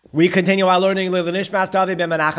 We continue our learning. We're in Kiddushin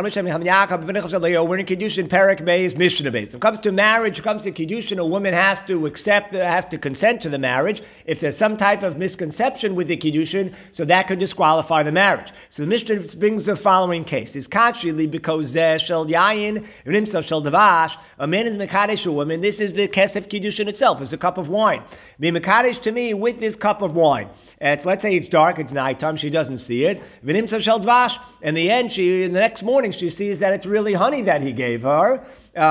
Perek Beis Mishnah Beis. When it comes to marriage, when it comes to Kiddushin, a woman has to consent to the marriage. If there's some type of misconception with the Kiddushin, so that could disqualify the marriage. So the Mishnah brings the following case: is Kachili because shel yayin v'nimsa shel davash. A man is mekadesh a woman. This is the kesef Kiddushin itself. It's a cup of wine. Be mekadesh to me with this cup of wine. Let's say it's dark. It's nighttime. She doesn't see it. V'nimsa shel dvash. In the end, in the next morning, she sees that it's really honey that he gave her.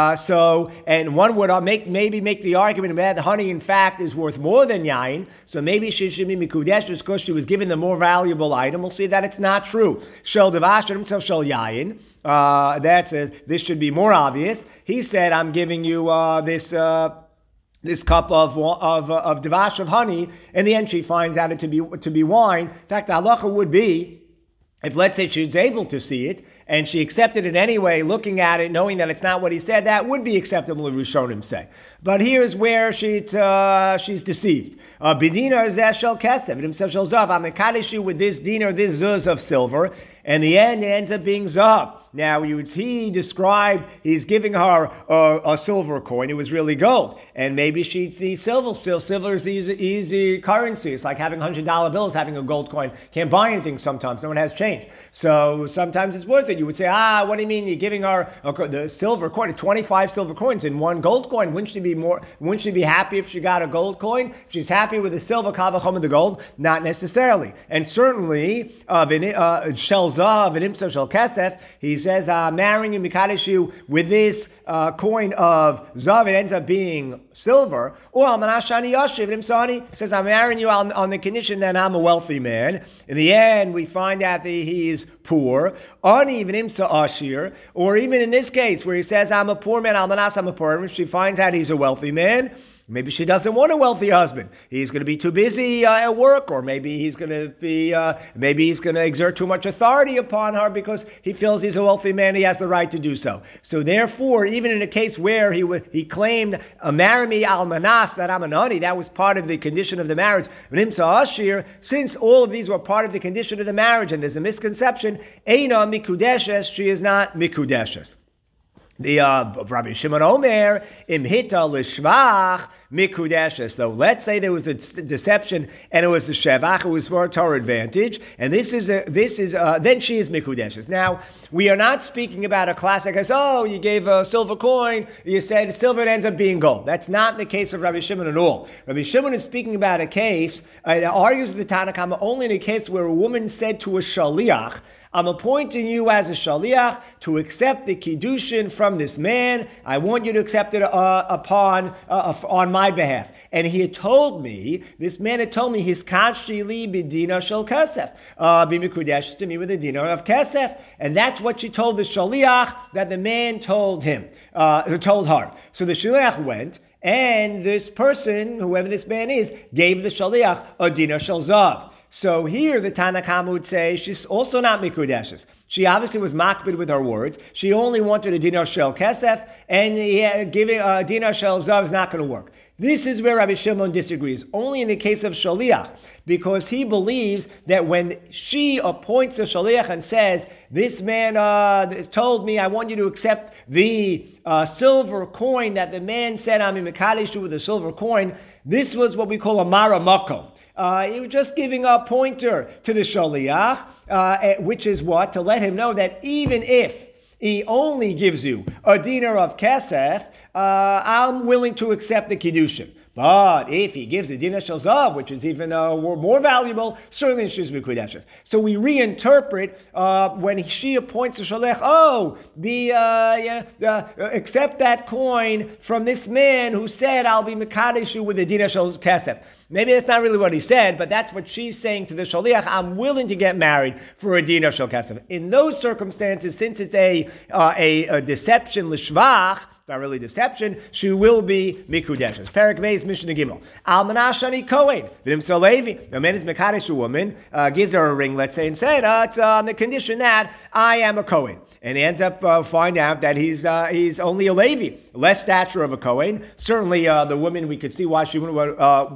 And one would maybe make the argument that honey, in fact, is worth more than yain. So maybe she should be mikudesh because she was given the more valuable item. We'll see that it's not true. Shel dvash and himself shel yain. This should be more obvious. He said, "I'm giving you this cup of dvash of honey." In the end, she finds out it to be wine. In fact, the halacha would be, if let's say she's able to see it, and she accepted it anyway, looking at it, knowing that it's not what he said, that would be acceptable, Rishonim say. But here's where she's deceived. B'dinar zeh shel kesef, v'nimsa shel zav. I'm mekadesh you with this dinar, this zuz of silver, and the end, it ends up being zav. Now, he described, he's giving her a silver coin. It was really gold. And maybe she'd see silver. Still, silver is easy currency. It's like having $100 bills, having a gold coin. Can't buy anything sometimes. No one has change. So sometimes it's worth it. You would say, what do you mean? You're giving her the silver coin, 25 silver coins in one gold coin. Wouldn't she be happy if she got a gold coin? If she's happy with the silver, kavachom of the gold? Not necessarily. And certainly, shel zav and imsa shel kesef, he says, marrying you, mikadesh you with this coin of zav, it ends up being silver. Or almanashani yashiv imsani, says, I'm marrying you on the condition that I'm a wealthy man. In the end, we find out that he is poor. Ani even imsa ashir, or even in this case where he says, I'm a poor man, almanas, I'm a poor man. She finds out he's a wealthy man. Maybe she doesn't want a wealthy husband. He's going to be too busy at work, or maybe he's going to exert too much authority upon her because he feels he's a wealthy man. He has the right to do so. So therefore, even in a case where he claimed, "Marry me almanas," that I'm an honey, that was part of the condition of the marriage. V'nimsa ashir, since all of these were part of the condition of the marriage, and there's a misconception, eina mikudeshes, she is not mikudeshes. The Rabbi Shimon Omer imhita l'shvach mikudeshes. Though let's say there was a deception and it was the shevach, it was for her advantage, and then she is mikudeshes. Now we are not speaking about a classic as you gave a silver coin, you said silver, it ends up being gold. That's not the case of Rabbi Shimon at all. Rabbi Shimon is speaking about a case. It argues with the Tanna Kama only in a case where a woman said to a shaliach, I'm appointing you as a shaliach to accept the kiddushin from this man. I want you to accept it on my behalf. And he had told me, this man had told me, his kachli li b'dina shel kesef, be mikudesh to me with a dinar of kesef. And that's what she told the shaliach that the man told her. So the shaliach went, and this person, whoever this man is, gave the shaliach a dinar shel zav. So here the Tanna Kama would say she's also not mikudeshes. She obviously was makbid with her words. She only wanted a dinar shel kesef, and giving a dinar shel zav is not going to work. This is where Rabbi Shimon disagrees, only in the case of shaliach, because he believes that when she appoints a shaliach and says, this man told me I want you to accept the silver coin that the man said, I'm in mekadesh with a silver coin, this was what we call a mara makom. He was just giving a pointer to the shaliach, which is what? To let him know that even if he only gives you a dinar of kesef, I'm willing to accept the kiddushin. But if he gives a dinar shel zav, which is even more valuable, certainly she's mikudeshes. So we reinterpret when she appoints a shalech. Accept that coin from this man who said, "I'll be mekadesh you with a dinar shel kesef." Maybe that's not really what he said, but that's what she's saying to the shaliach. I'm willing to get married for a dinar shel kesef. In those circumstances, since it's a deception l'shvach, not really deception, she will be mikudeshes. Perek Beis Mishnah Gimel. Almanashani Kohen. V'nimsa Levi. The man is mekadesh a woman, gives her a ring, let's say, and said, it's on the condition that I am a Kohen. And he ends up find out that he's only a Levi, less stature of a Kohen. Certainly, the woman, we could see why she wouldn't be married.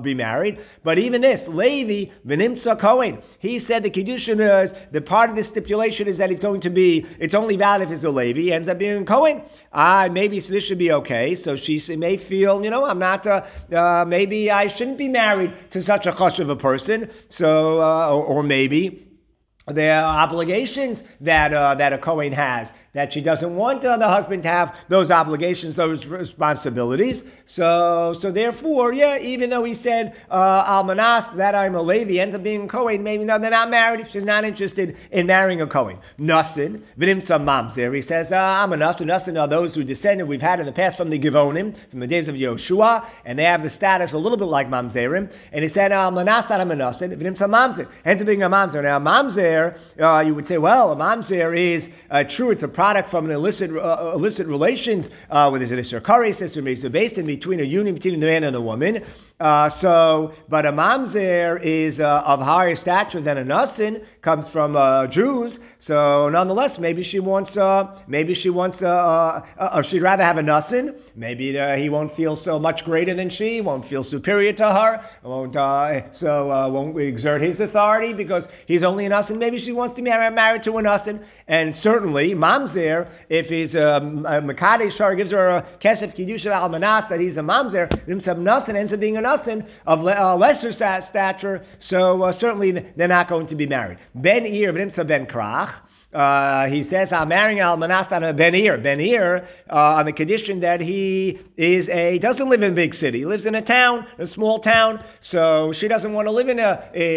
married. But even this, Levi, V'nimtza Kohen, he said the Kiddushin is, the part of the stipulation is that it's only valid if it's a Levi, he ends up being a Kohen. Maybe this should be okay. So she may feel, I'm not, maybe I shouldn't be married to such a chush of a person. So, or maybe there are obligations that a Kohen has, that she doesn't want the husband to have those obligations, those responsibilities. So therefore, even though he said almanas, that I'm a Levi, ends up being a Kohen, maybe no, they're not married. She's not interested in marrying a Kohen. Nasin, v'nimtza mamzer. He says, I'm a Nasin. Nasin are those who descended, we've had in the past from the Givonim, from the days of Yoshua, and they have the status a little bit like mamzerim. And he said, almanas, that I'm a Nasin, v'nimtza mamzer. Ends up being a mamzer. Now, mamzer, you would say, well, a mamzer is true, it's a product from an illicit relations, where there's an Isser Kares, Isser based in between a union between the man and the woman. But a mamzer is of higher stature than a nasin, comes from Jews. So nonetheless, maybe she wants, or she'd rather have a nasin. Maybe he won't feel so much greater than she, won't feel superior to her, won't exert his authority because he's only a nasin. Maybe she wants to be married to a nasin. And certainly, mamzer, if he's a mekadesh her, gives her a kesef kiddushin almanas that he's a mamzer, nimsam nasin ends up being a nasin of lesser stature. So certainly they're not going to be married. Ben Ir v'nimsa ben krach. He says, I'm marrying almanas on a Ben Ir. Ben Ir, on the condition that he doesn't live in a big city. He lives in a town, a small town. So she doesn't want to live in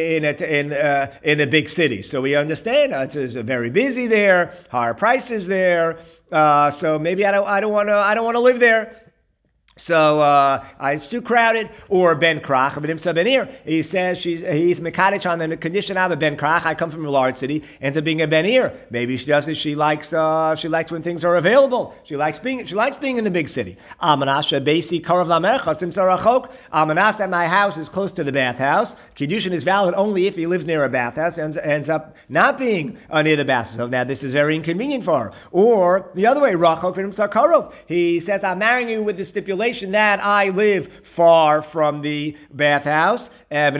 a big city. So we understand it's very busy there, higher prices there. So maybe I don't want to live there. So it's too crowded. Or Ben Krach, Ben Ir. He says he's mekadesh on the condition of a Ben Krach. I come from a large city, ends up being a Ben Ir. Maybe she doesn't. She likes when things are available. She likes being in the big city. Almanas beisi karav lamerchas timsarachok. Almanas, that my house is close to the bathhouse. Kiddushin is valid only if he lives near a bathhouse. Ends up not being near the bathhouse. So now this is very inconvenient for her. Or the other way, rachok v'nimsar karov. He says, I'm marrying you with the stipulation that I live far from the bathhouse. Now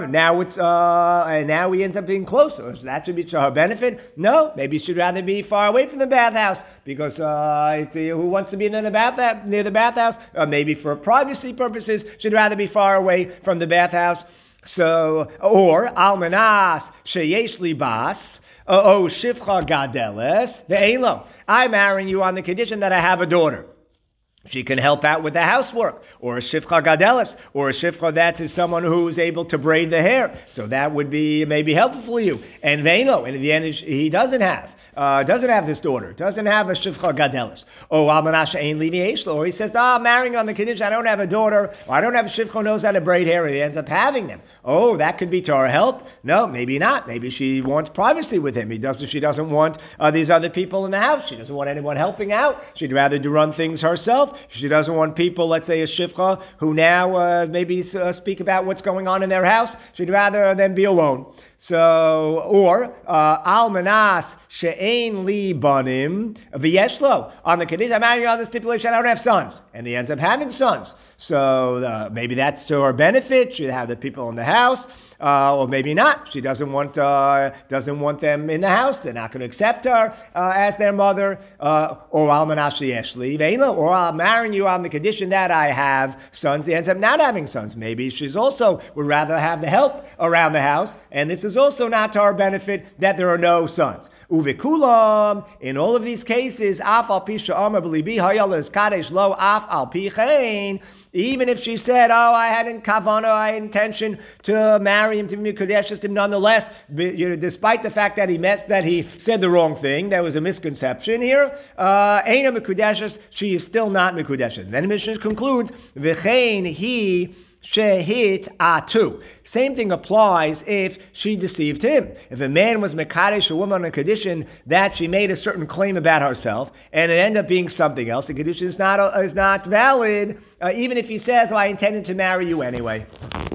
he ends up being closer. So that should be to her benefit. No, maybe she'd rather be far away from the bathhouse because who wants to be near the bathhouse? Maybe for privacy purposes, she'd rather be far away from the bathhouse. So, or almanas sheyesh li bas. Shifcha gadeles ve'elo. I'm marrying you on the condition that I have a daughter. She can help out with the housework, or a shifcha gadelis, or a shifcha that is someone who is able to braid the hair. So that would be maybe helpful for you. And veino, and in the end, he doesn't have this daughter, doesn't have a shifcha gadelis. Oh, almanasha ein livi eshlo, or he says, I'm marrying on the condition I don't have a daughter, or I don't have a shifcha who knows how to braid hair, and he ends up having them. Oh, that could be to her help? No, maybe not. Maybe she wants privacy with him. She doesn't want these other people in the house. She doesn't want anyone helping out. She'd rather run things herself. She doesn't want people, let's say a shifcha, who now maybe speak about what's going on in their house. She'd rather them be alone. So, or almanas she'ein li banim v'yeshlo. On the condition, I'm marrying on the stipulation I don't have sons, and he ends up having sons. So maybe that's to her benefit. She'd have the people in the house, or maybe not. She doesn't want them in the house. They're not going to accept her as their mother. Or almanas she'yesh li ve'lo. Or I'm marrying you on the condition that I have sons. He ends up not having sons. Maybe she's also would rather have the help around the house, and this is also not to our benefit that there are no sons. Uvekulam, in all of these cases, af al pi she'amar b'libi hayalas kadesh lo af al pi chen. Even if she said, I had intention to marry him, to be Mekudesh, nonetheless, despite the fact that he said the wrong thing, there was a misconception here, Eina Mekudesh, she is still not Mekudesh. Then the Mishnah concludes, V'chein he shehit atu. Same thing applies if she deceived him. If a man was mekadesh a woman on a condition that she made a certain claim about herself, and it ended up being something else, the condition is not valid, even if he says, I intended to marry you anyway.